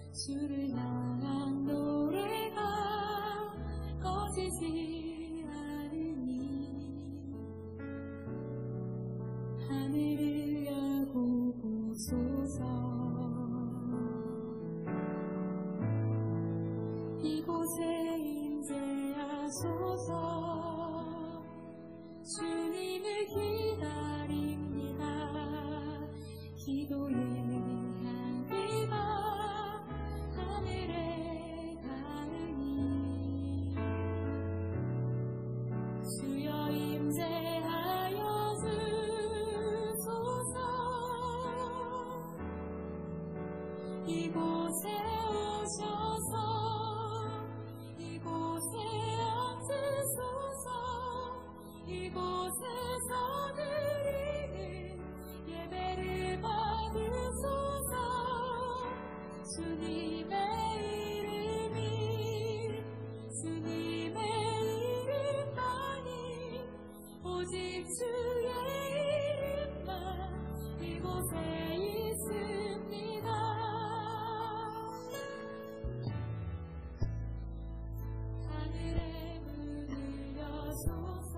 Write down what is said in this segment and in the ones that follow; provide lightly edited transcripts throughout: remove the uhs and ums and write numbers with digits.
주를 향한 노래가 꺼지지 않으니 하늘을 열고 보소서. 이곳에 임재하소서. 주님을 기다립니다. 기도에 향기가 하늘에 닿으니 주여 임재하여 주소서. 이곳에 오셔서 이곳에 앉으소서. 이곳에서 드리는 예배를 받으소서. 주님의 이름이 주님의 이름만이 오직 주의 이름만 이곳에 있습니다. 하늘의 문을 여소서.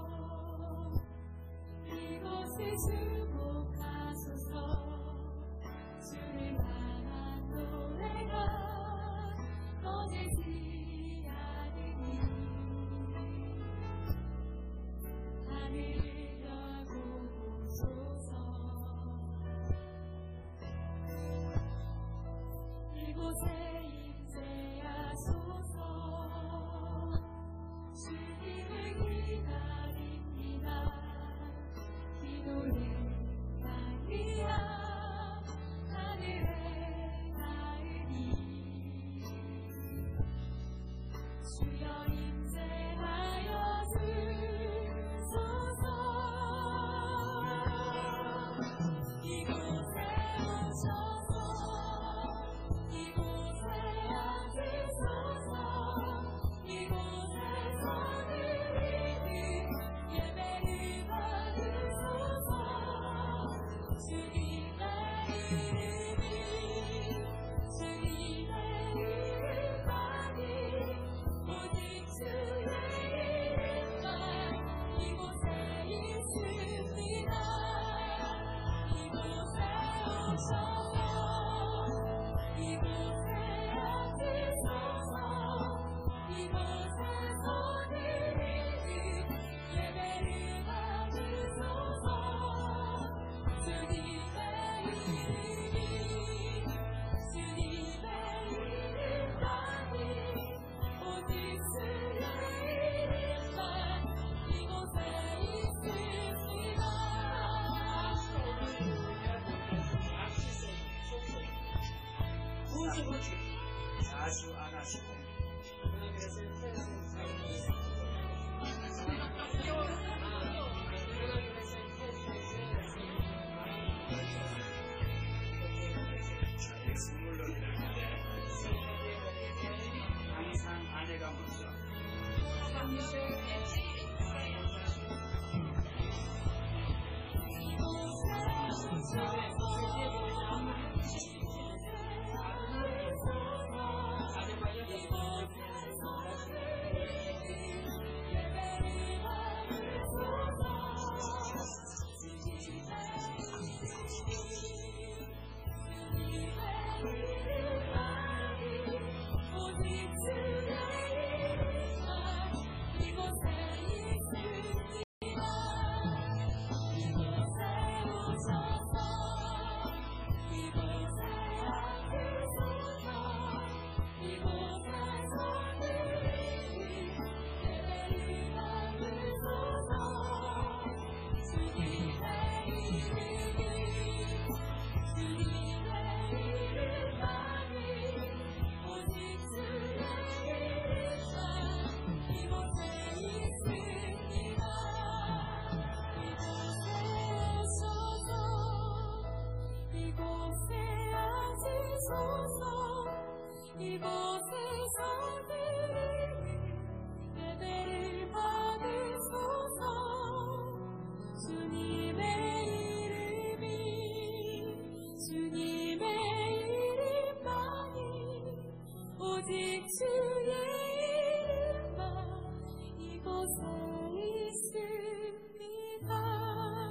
이곳을 주목하소서. 주를 향한 노래가 꺼지지 않으니 하늘을 열고 보소서. 이곳에 임재하소서. 주님을 기다립니다. 기도의 향기가 하늘에 닿으니 주여 임재하여 주소서. 이곳에 오셔서 이곳에 앉으소서. 이곳에서 드리는 예배를 받으소서. 주님의 이름이 주님의 이름만이 오직 주의 이름만 이곳에 있습니다. 이곳에 오셔서 이곳에 앉으소서. 이곳에서 드리는 예배를 받으소서. 주님의 이름이 주님의 이름만이 오직 주의 이름만 이곳에 있습니다. 자주 안 하시고 선물로 드렸는데 항상 아내가 먼저 이곳에서 드리는 예배를 받으소서. 주님의 이름이 주님의 이름만이 오직 주의 이름만 이곳에 있습니다.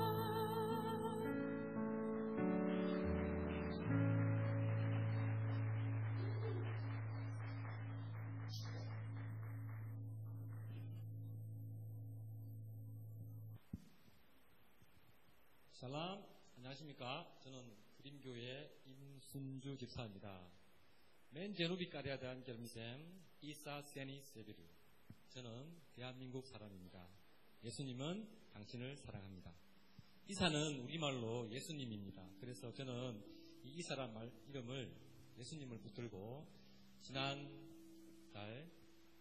샬롬, 안녕하십니까. 저는 그림교회 임순주 집사입니다. 맨 제노비까리아 대한 결미샘 이사 세니 세비르. 저는 대한민국 사람입니다. 예수님은 당신을 사랑합니다. 이사는 우리말로 예수님입니다. 그래서 저는 이 이사란 말 이름을 예수님을 붙들고 지난달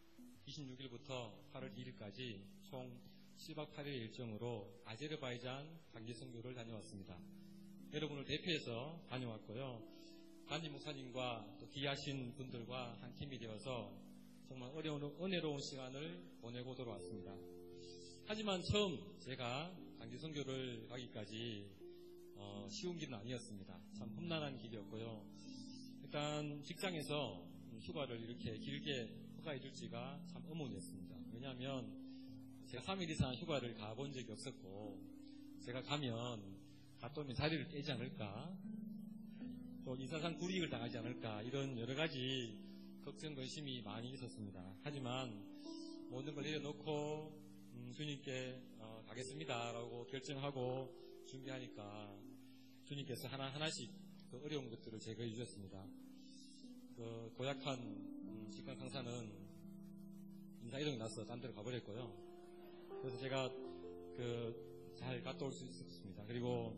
26일부터 8월 2일까지 총 7박 8일 일정으로 아제르바이잔 단기 선교를 다녀왔습니다. 여러분을 대표해서 다녀왔고요. 담임 목사님과 또 귀하신 분들과 한 팀이 되어서 정말 은혜로운 시간을 보내고 돌아왔습니다. 하지만 처음 제가 단기 선교를 가기까지 쉬운 길은 아니었습니다. 참 험난한 길이었고요. 일단 직장에서 휴가를 이렇게 길게 허가해 줄지가 참 의문이었습니다. 왜냐하면 제가 3일 이상 휴가를 가본 적이 없었고, 제가 가면 갔다 오면 자리를 떼지 않을까, 또 이사상 불이익을 당하지 않을까, 이런 여러 가지 걱정, 근심이 많이 있었습니다. 하지만 모든 걸 내려놓고 주님께 가겠습니다 라고 결정하고 준비하니까 주님께서 하나하나씩 그 어려운 것들을 제거해 주셨습니다. 그 고약한 직관 상사는 인사 이동이 나서 딴 데로 가버렸고요. 그래서 제가 잘 갔다 올 수 있었습니다. 그리고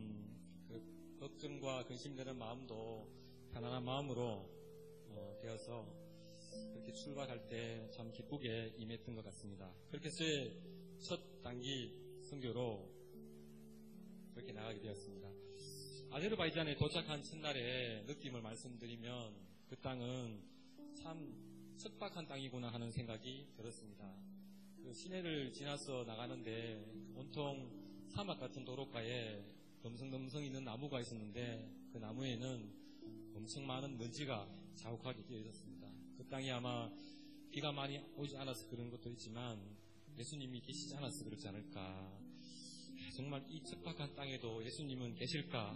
그 걱정과 근심되는 마음도 편안한 마음으로 되어서 그렇게 출발할 때 참 기쁘게 임했던 것 같습니다. 그렇게 저의 첫 단기 선교로 그렇게 나가게 되었습니다. 아제르바이잔에 도착한 첫날의 느낌을 말씀드리면 그 땅은 참 척박한 땅이구나 하는 생각이 들었습니다. 그 시내를 지나서 나가는데 온통 사막 같은 도로가에 덤성덤성 있는 나무가 있었는데 그 나무에는 엄청 많은 먼지가 자욱하게 끼어 있었습니다. 그 땅이 아마 비가 많이 오지 않아서 그런 것도 있지만 예수님이 계시지 않아서 그렇지 않을까. 정말 이 척박한 땅에도 예수님은 계실까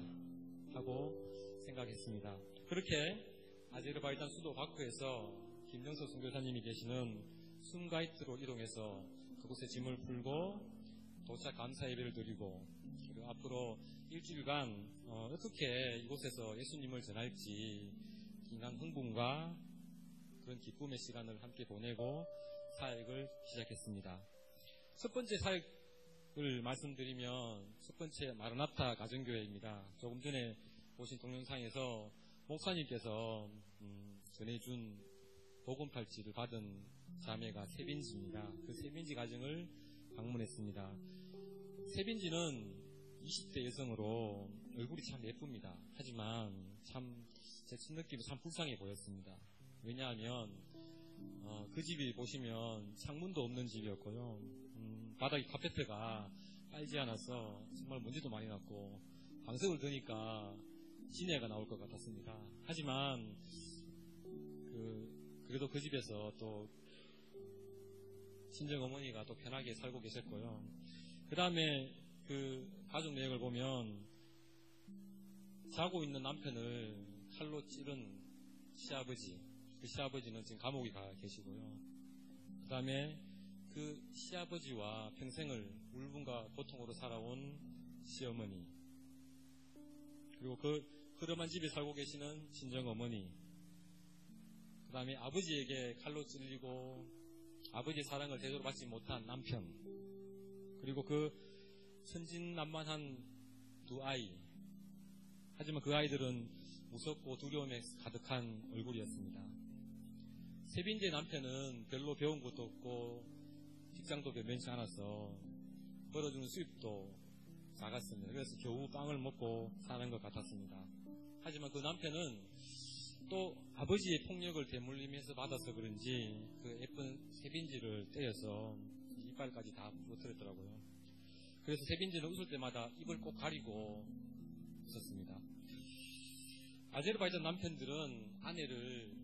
하고 생각했습니다. 그렇게 아제르바이잔 수도 바쿠에서 김정석 선교사님이 계시는 숨가이트로 이동해서 그곳에 짐을 풀고 도착 감사 예배를 드리고, 그리고 앞으로 일주일간 어떻게 이곳에서 예수님을 전할지 긴간 흥분과 그런 기쁨의 시간을 함께 보내고 사역을 시작했습니다. 첫 번째 사역을 말씀드리면 첫 번째 마르나타 가정교회입니다. 조금 전에 보신 동영상에서 목사님께서 전해준 복음팔찌를 받은 자매가 세빈지입니다. 그 세빈지 가정을 방문했습니다. 세빈지는 20대 여성으로 얼굴이 참 예쁩니다. 하지만 참 제 첫 느낌이 참 불쌍해 보였습니다. 왜냐하면 그 집이 보시면 창문도 없는 집이었고요. 바닥이 카페트가 깔지 않아서 정말 먼지도 많이 났고 방석을 드니까 진해가 나올 것 같았습니다. 하지만 그래도 그 집에서 또 친정 어머니가 또 편하게 살고 계셨고요. 그 다음에 그 가족 내역을 보면 자고 있는 남편을 칼로 찌른 시아버지, 그 시아버지는 지금 감옥에 가 계시고요. 그 다음에 그 시아버지와 평생을 울분과 고통으로 살아온 시어머니, 그리고 그 흐름한 집에 살고 계시는 친정 어머니, 그 다음에 아버지에게 칼로 찔리고 아버지의 사랑을 제대로 받지 못한 남편, 그리고 그 천진난만한 두 아이. 하지만 그 아이들은 무섭고 두려움에 가득한 얼굴이었습니다. 세빈지의 남편은 별로 배운 것도 없고 직장도 변변치 않아서 벌어주는 수입도 작았습니다. 그래서 겨우 빵을 먹고 사는 것 같았습니다. 하지만 그 남편은 또 아버지의 폭력을 대물림해서 받아서 그런지 그 예쁜 세빈지를 때려서 이빨까지 다 부러뜨렸더라고요. 그래서 세빈지는 웃을 때마다 입을 꼭 가리고 웃었습니다. 아제르바이잔 남편들은 아내를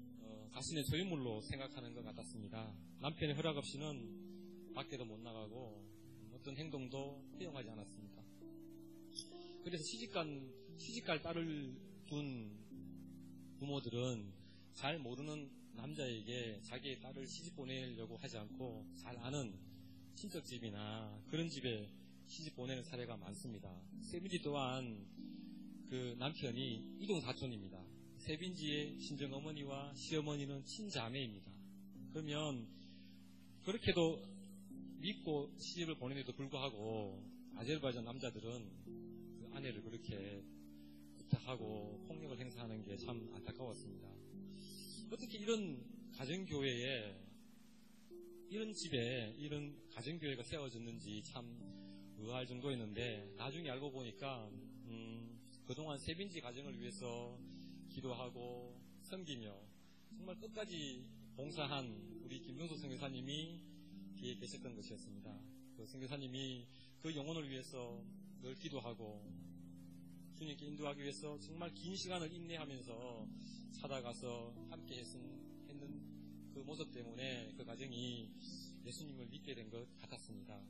자신의 소유물로 생각하는 것 같았습니다. 남편의 허락 없이는 밖에도 못 나가고 어떤 행동도 허용하지 않았습니다. 그래서 시집갈 딸을 둔 부모들은 잘 모르는 남자에게 자기의 딸을 시집 보내려고 하지 않고 잘 아는 친척집이나 그런 집에 시집 보내는 사례가 많습니다. 세빈지 또한 그 남편이 이동사촌입니다. 세빈지의 친정어머니와 시어머니는 친자매입니다. 그러면 그렇게도 믿고 시집을 보내는데도 불구하고 아제르바이잔 남자들은 그 아내를 그렇게 부탁하고 폭력을 행사하는 게 참 안타까웠습니다. 어떻게 이런 가정교회에 이런 집에 이런 가정교회가 세워졌는지 참 의아할 정도였는데 나중에 알고 보니까 그동안 세빈지 가정을 위해서 기도하고 섬기며 정말 끝까지 봉사한 우리 김병수 선교사님이 뒤에 계셨던 것이었습니다. 그 선교사님이 그 영혼을 위해서 늘 기도하고 주님께 인도하기 위해서 정말 긴 시간을 인내하면서 찾아가서 함께 했는 그 모습 때문에 그 가정이 예수님을 믿게 된 것 같았습니다.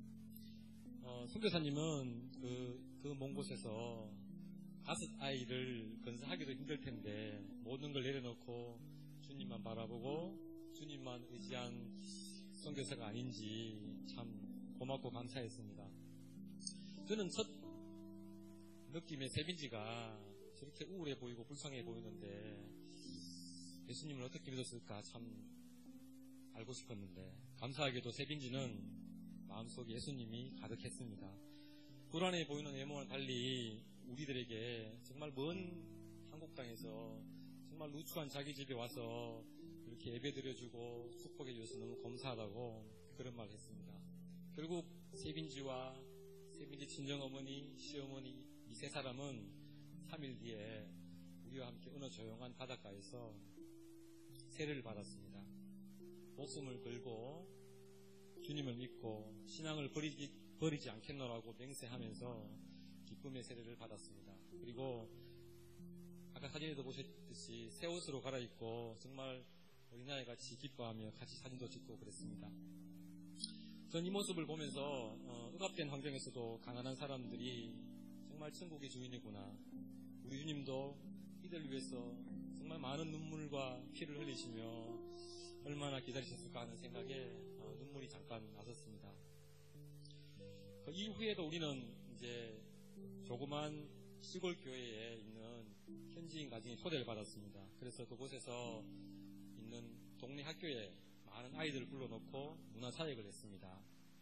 선교사님은 그 먼 곳에서 5아이를 건사하기도 힘들 텐데 모든 걸 내려놓고 주님만 바라보고 주님만 의지한 선교사가 아닌지 참 고맙고 감사했습니다. 저는 첫 느낌에 세빈지가 저렇게 우울해 보이고 불쌍해 보이는데 예수님을 어떻게 믿었을까 참 알고 싶었는데 감사하게도 세빈지는 마음속에 예수님이 가득했습니다. 불안해 보이는 외모와는 달리 우리들에게 정말 먼 한국 땅에서 정말 누추한 자기 집에 와서 이렇게 예배드려주고 축복해주셔서 너무 감사하다고 그런 말을 했습니다. 결국 세빈지와 세빈지 친정어머니, 시어머니 이 세 사람은 3일 뒤에 우리와 함께 어느 조용한 바닷가에서 세례를 받았습니다. 목숨을 걸고 주님을 믿고 신앙을 버리지 않겠노라고 맹세하면서 기쁨의 세례를 받았습니다. 그리고 아까 사진에도 보셨듯이 새 옷으로 갈아입고 정말 어린아이같이 기뻐하며 같이 사진도 찍고 그랬습니다. 전 이 모습을 보면서 억압된 환경에서도 가난한 사람들이 정말 천국의 주인이구나. 우리 주님도 이들 위해서 정말 많은 눈물과 피를 흘리시며 얼마나 기다리셨을까 하는 생각에 눈물이 잠깐 나섰습니다. 그 이후에도 우리는 이제 조그만 시골 교회에 있는 현지인 가정이 초대를 받았습니다. 그래서 그곳에서 있는 동네 학교에 많은 아이들을 불러놓고 문화사역을 했습니다.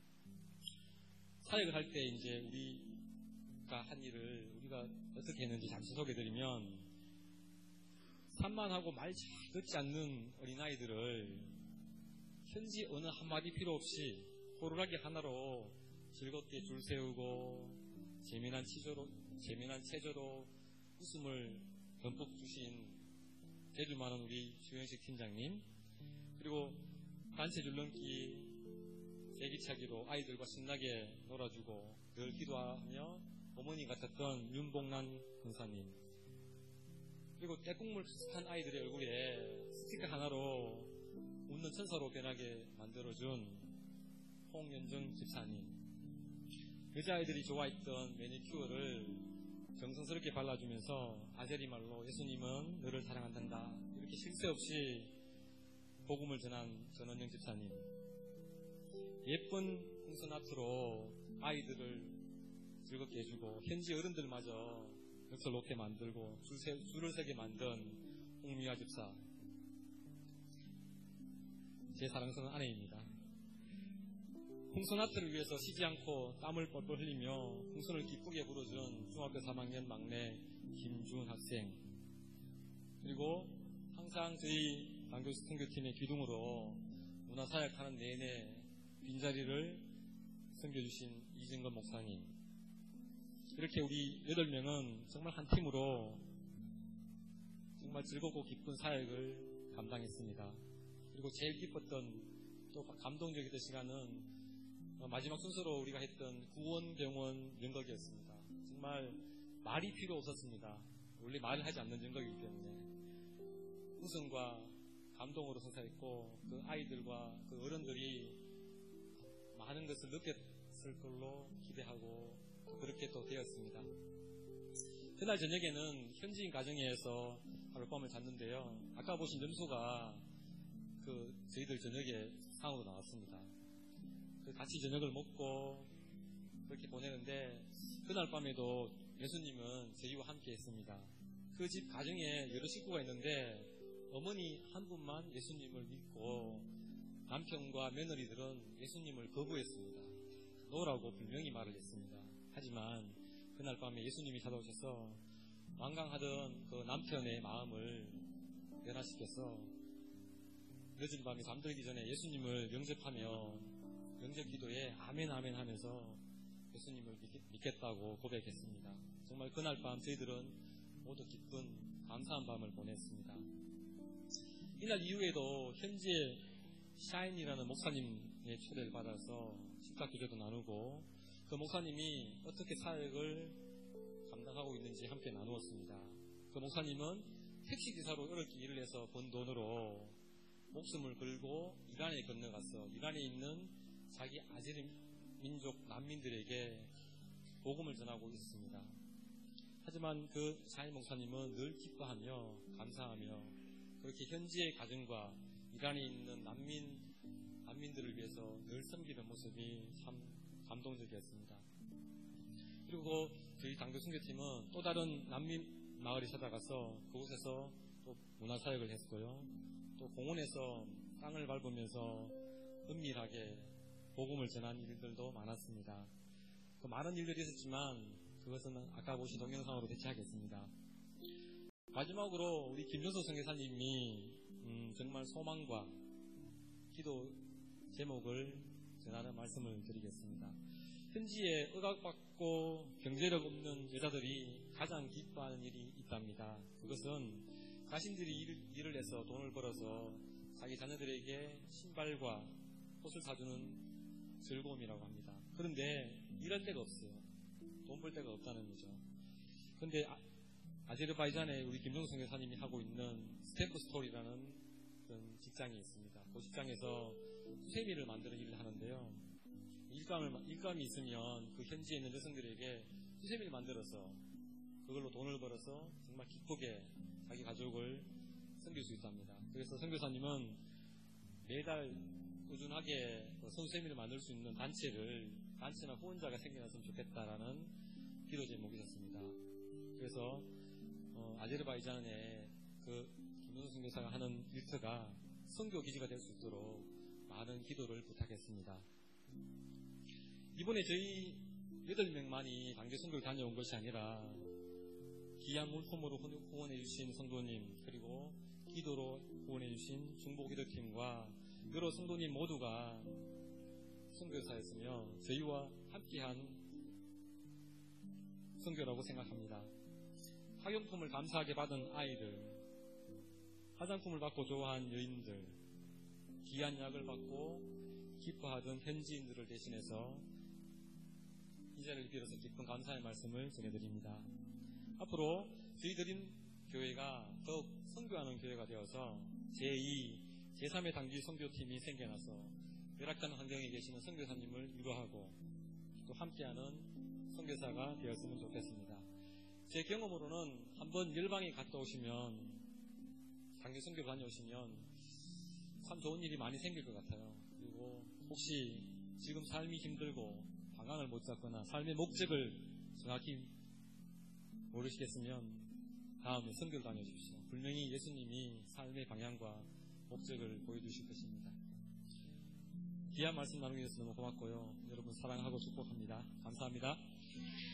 사역을 할 때 이제 우리가 한 일을 우리가 어떻게 했는지 잠시 소개해드리면 산만하고 말 잘 듣지 않는 어린아이들을 현지 어느 한마디 필요 없이 호루라기 하나로 즐겁게 줄 세우고 재미난 체조로 웃음을 듬뿍 주신 제주 많은 우리 주현식 팀장님, 그리고 단체 줄넘기 제기차기로 아이들과 신나게 놀아주고 늘 기도하며 어머니 같았던 윤봉란 권사님, 그리고 때국물 비슷한 아이들의 얼굴에 스티커 하나로 웃는 천사로 변하게 만들어준 홍연정 집사님, 여자아이들이 좋아했던 매니큐어를 정성스럽게 발라주면서 아제리 말로 예수님은 너를 사랑한단다 이렇게 쉴 새 없이 복음을 전한 전원영 집사님, 예쁜 풍선아트로 아이들을 즐겁게 해주고 현지 어른들마저 넋을 놓게 만들고 줄을 서게 만든 홍미화 집사, 제 사랑스러운 아내입니다. 풍선아트를 위해서 쉬지 않고 땀을 뻘뻘 흘리며 풍선을 기쁘게 불어준 중학교 3학년 막내 김주은 학생, 그리고 항상 저희 방교수 선교팀의 기둥으로 문화사역하는 내내 빈자리를 섬겨주신 이진건 목사님, 이렇게 우리 8명은 정말 한 팀으로 정말 즐겁고 기쁜 사역을 감당했습니다. 그리고 제일 기뻤던 또 감동적이었던 시간은 마지막 순서로 우리가 했던 구원병원 연극이었습니다. 정말 말이 필요 없었습니다. 원래 말을 하지 않는 연극이기 때문에 웃음과 감동으로 서사했고 그 아이들과 그 어른들이 많은 것을 느꼈을 걸로 기대하고 그렇게 또 되었습니다. 그날 저녁에는 현지인 가정에서 하룻밤을 잤는데요. 아까 보신 점수가 저희들 저녁에 상으로 나왔습니다. 같이 저녁을 먹고 그렇게 보내는데 그날 밤에도 예수님은 저희와 함께 했습니다. 그 집 가정에 여러 식구가 있는데 어머니 한 분만 예수님을 믿고 남편과 며느리들은 예수님을 거부했습니다. 노라고 분명히 말을 했습니다. 하지만 그날 밤에 예수님이 찾아오셔서 완강하던 그 남편의 마음을 변화시켜서 늦은 밤에 잠들기 전에 예수님을 영접하며 영접 기도에 아멘 아멘 하면서 예수님을 믿겠다고 고백했습니다. 정말 그날 밤 저희들은 모두 기쁜 감사한 밤을 보냈습니다. 이날 이후에도 현지의 샤인이라는 목사님의 초대를 받아서 식사기도도 나누고 그 목사님이 어떻게 사역을 감당하고 있는지 함께 나누었습니다. 그 목사님은 택시기사로 어렵게 일을 해서 번 돈으로 목숨을 걸고 이란에 건너가서 이란에 있는 자기 아제리 민족 난민들에게 복음을 전하고 있었습니다. 하지만 그 샤인 목사님은 늘 기뻐하며 감사하며 그렇게 현지의 가정과 이란에 있는 난민들을 위해서 늘 섬기는 모습이 참 감동적이었습니다. 그리고 저희 당교 선교팀은 또 다른 난민 마을에 찾아가서 그곳에서 또 문화사역을 했고요. 또 공원에서 땅을 밟으면서 은밀하게 복음을 전한 일들도 많았습니다. 그 많은 일들이 있었지만 그것은 아까 보신 동영상으로 대체하겠습니다. 마지막으로 우리 김종석 선교사님이 정말 소망과 기도 제목을 전하는 말씀을 드리겠습니다. 현지에 억압받고 경제력 없는 여자들이 가장 기뻐하는 일이 있답니다. 그것은 자신들이 일을 해서 돈을 벌어서 자기 자녀들에게 신발과 옷을 사주는 즐거움이라고 합니다. 그런데 이런 데가 없어요. 돈 벌 데가 없다는 거죠. 그런데 아제르바이잔에 우리 김종석 선교사님이 하고 있는 스탬프 스토리라는 그런 직장이 있습니다. 그 직장에서 수세미를 만드는 일을 하는데요. 일감이 있으면 그 현지에 있는 여성들에게 수세미를 만들어서 그걸로 돈을 벌어서 정말 기쁘게 자기 가족을 섬길 수 있답니다. 그래서 선교사님은 매달 꾸준하게 수세미를 만들 수 있는 단체나 후원자가 생겨났으면 좋겠다라는 기도 제목이 있었습니다. 그래서 아제르바이잔에 그 김종석 선교사가 하는 일터가 선교 기지가 될 수 있도록 많은 기도를 부탁했습니다. 이번에 저희 8명만이 강제 선교를 다녀온 것이 아니라 귀한 물품으로 후원해주신 성도님 그리고 기도로 후원해주신 중보기도팀과 여러 성도님 모두가 선교사였으며 저희와 함께한 선교라고 생각합니다. 학용품을 감사하게 받은 아이들, 화장품을 받고 좋아한 여인들, 귀한 약을 받고 기뻐하던 현지인들을 대신해서 이 자리를 빌어서 기쁜 감사의 말씀을 전해드립니다. 앞으로 저희들인 교회가 더욱 선교하는 교회가 되어서 제2, 제3의 단기 선교팀이 생겨나서 열악한 환경에 계시는 선교사님을 위로하고 또 함께하는 선교사가 되었으면 좋겠습니다. 제 경험으로는 한번 열방에 갔다 오시면 단기 선교 다녀오시면 참 좋은 일이 많이 생길 것 같아요. 그리고 혹시 지금 삶이 힘들고 방향을 못 잡거나 삶의 목적을 정확히 모르시겠으면 다음에 선교를 다녀주십시오. 분명히 예수님이 삶의 방향과 목적을 보여주실 것입니다. 귀한 말씀 나누기 위해서 너무 고맙고요. 여러분 사랑하고 축복합니다. 감사합니다.